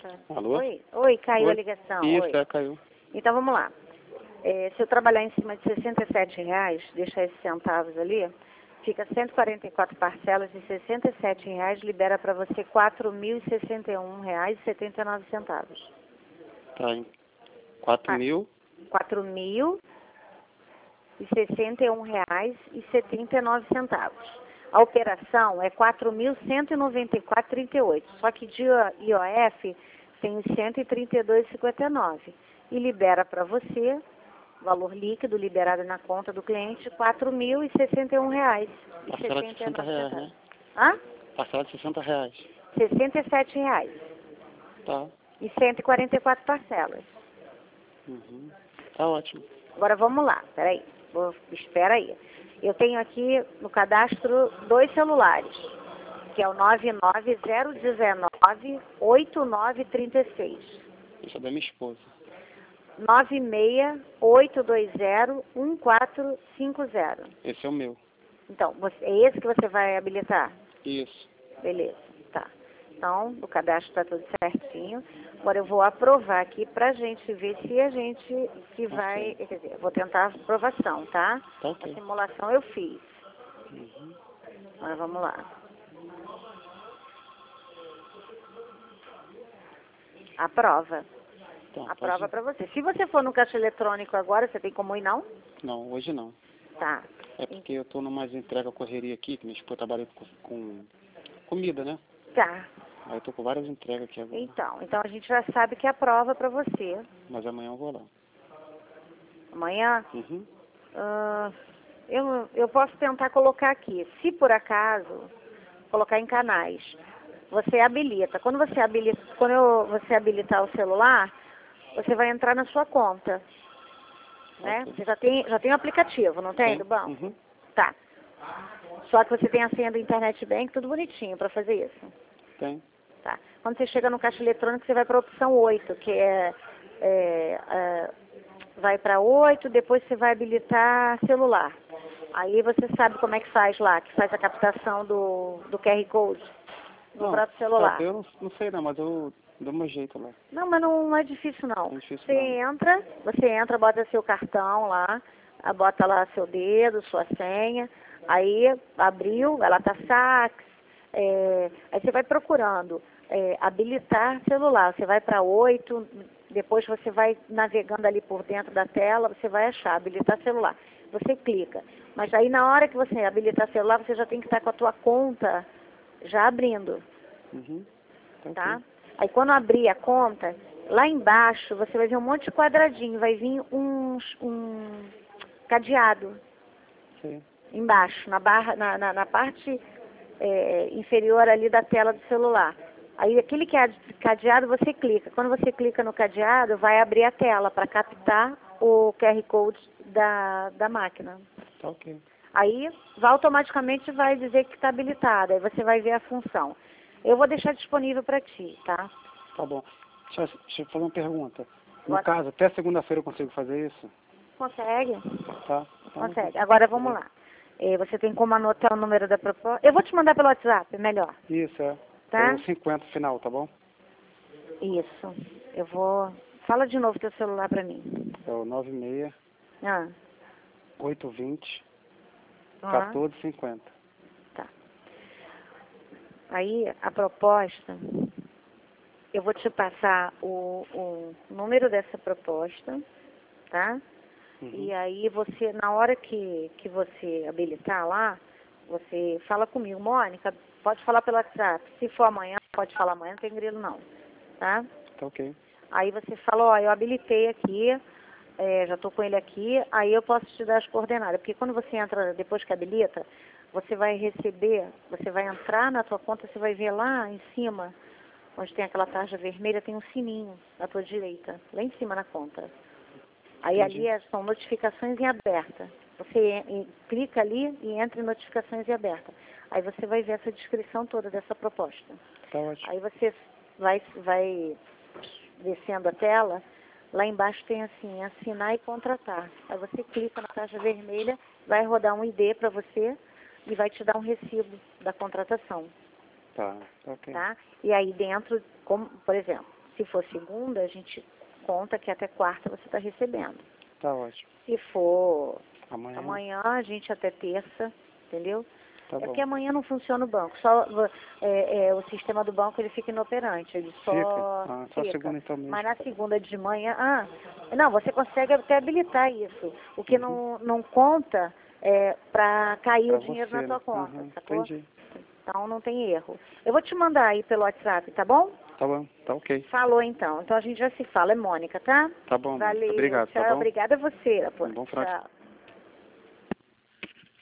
Alô? Oi, caiu a Oi? ligação. Isso, Oi. caiu. Então vamos lá. Se eu trabalhar em cima de R$ 67, deixar esses centavos ali, fica 144 parcelas de R$ 67, libera para você R$ 4.061,79. Tá em 4 mil. R$ 4.061,79. A operação é R$ 4.194,38. Só que de IOF tem os 132,59. E libera para você, valor líquido liberado na conta do cliente, R$ 4.061,79. Parcela de R$ 60, né? Hã? Parcela de R$ 60. R$ 67. Tá. E 144 parcelas. Uhum. Tá ótimo. Agora vamos lá, peraí. Espera aí. Eu tenho aqui no cadastro 2 celulares, que é o 99019-8936. Isso é da minha esposa. 96820-1450. Esse é o meu. Então, é esse que você vai habilitar? Isso. Beleza, tá. Então, o cadastro está tudo certinho. Agora eu vou aprovar aqui para a gente ver se a gente vai... Quer dizer, eu vou tentar a aprovação, tá? Tá ok. A simulação eu fiz. Uhum. Agora vamos lá. Aprova. Então, Aprova para você. Se você for no caixa eletrônico agora, você tem como ir, não? Não, hoje não. Tá. É porque eu tô numa entrega correria aqui, que minha esposa trabalha com comida, né? Tá. Aí eu tô com várias entregas aqui agora. Então a gente já sabe que aprova para você. Mas amanhã eu vou lá. Amanhã, Uhum. eu posso tentar colocar aqui. Se por acaso, colocar em canais. Você habilita. Quando você habilitar o celular, você vai entrar na sua conta. Né? Ok. Você já tem o aplicativo, não tem, do banco? Uhum. Tá. Só que você tem a senha do Internet Bank, tudo bonitinho para fazer isso. Tem. Tá. Quando você chega no caixa eletrônico, você vai para a opção 8, que vai para 8, depois você vai habilitar celular. Aí você sabe como é que faz lá, que faz a captação do QR Code no próprio celular. Eu não sei não, mas eu dou meu jeito lá. Não, mas não é difícil não. Não é difícil, Você entra, bota seu cartão lá, bota lá seu dedo, sua senha, aí abriu, ela tá sax, aí você vai procurando habilitar celular, você vai para 8, depois você vai navegando ali por dentro da tela, você vai achar habilitar celular. Você clica, mas aí na hora que você habilitar celular, você já tem que estar com a tua conta já abrindo, Uhum. tá? Aí quando abrir a conta, lá embaixo você vai ver um monte de quadradinho, vai vir um cadeado. Sim. Embaixo, na parte inferior ali da tela do celular. Aí aquele cadeado você clica. Quando você clica no cadeado, vai abrir a tela para captar o QR Code da máquina. Tá ok. Aí automaticamente vai dizer que está habilitada. Aí você vai ver a função. Eu vou deixar disponível para ti, tá? Tá bom. Deixa eu fazer uma pergunta. No caso, até segunda-feira eu consigo fazer isso? Consegue? Tá. Então, Consegue. Agora vamos lá. Você tem como anotar o número da proposta? Eu vou te mandar pelo WhatsApp, melhor. Isso, é. Tá? É o 50 final, tá bom? Isso. Eu vou... Fala de novo teu celular para mim. É o 96 Ah. 820 Ah. 1450. Tá. Aí, a proposta... Eu vou te passar o número dessa proposta, tá? Uhum. E aí você, na hora que você habilitar lá, você fala comigo, Mônica, pode falar pelo WhatsApp. Se for amanhã, pode falar amanhã, não tem grilo não, tá? Tá ok. Aí você fala, ó, eu habilitei aqui, já estou com ele aqui, aí eu posso te dar as coordenadas. Porque quando você entra, depois que habilita, você vai receber, você vai entrar na tua conta, você vai ver lá em cima, onde tem aquela tarja vermelha, tem um sininho à tua direita, lá em cima na conta. Aí Entendi. ali são notificações em aberta. Você clica ali e entra em notificações em aberta. Aí você vai ver essa descrição toda dessa proposta. Tá ótimo. Aí você vai descendo a tela, lá embaixo tem assim, assinar e contratar. Aí você clica na taxa vermelha, vai rodar um ID para você e vai te dar um recibo da contratação. Tá ok. Tá? E aí dentro, como, por exemplo, Se for segunda, a gente conta que até quarta você está recebendo. Tá ótimo. Se for Amanhã. amanhã, a gente até terça, entendeu? Tá bom. Porque amanhã não funciona o banco. Só o sistema do banco ele fica inoperante. Ele só Só fica. segunda então mesmo. Mas na segunda de manhã, não, você consegue até habilitar isso. O que não conta é para cair Pra o dinheiro você, na tua né? conta, Aham, sacou? entendi. Então não tem erro. Eu vou te mandar aí pelo WhatsApp, tá bom? Tá bom, tá ok. Falou então. Então a gente já se fala. É Mônica, tá? Tá bom, Valeu. obrigado, Tchau. tá bom? Obrigada a você, Apô. Um bom final de Tchau.